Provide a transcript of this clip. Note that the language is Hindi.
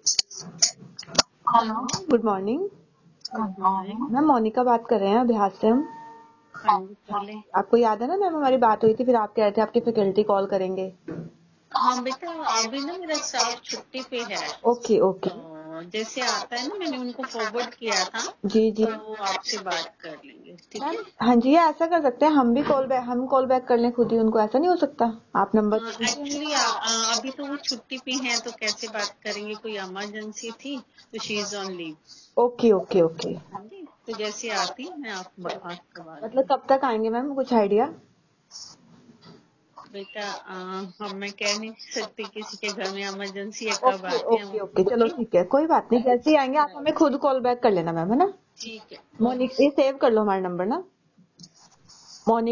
Hello, good morning. Good morning. Ma'am Monica बात कर रहे हैं अभ्यास से हम। हाँ जी, बोले। आपको याद है ना मैम, हमारी बात हुई थी, फिर आप कह रहे थे आपकी फैकल्टी कॉल करेंगे। हाँ बेटा, अभी ना मेरा स्टाफ छुट्टी पे है, ओके ओके। तो जैसे आता है ना, मैंने उनको फॉरवर्ड किया था, जी जी तो वो आपसे बात कर लेंगे, ठीक है? हाँ जी, या ऐसा कर सकते हैं हम कॉल बैक कर लें खुद ही उनको, ऐसा नहीं हो सकता? आप नंबर दे दीजिए। एक्चुअली अभी तो वो छुट्टी पे हैं, तो कैसे बात करेंगे? कोई इमरजेंसी थी, तो she is on leave. Okay okay okay. हाँ जी, तो जैसे आती मैं आपको बात करवा मतलब दूंगी। कब तक आएंगे मैम, कुछ आइडिया? बेटा हम मैं कह नहीं सकती किसी के घर में इमरजेंसी है कब ओके आते हैं ओके वो, ओके, चलो ठीक है, कोई बात नहीं, जैसे ही आएंगे आप हमें खुद कॉल बैक कर लेना मैम, है ना? ठीक है। मोनिका, ये सेव कर लो हमारा नंबर ना, मोनिका।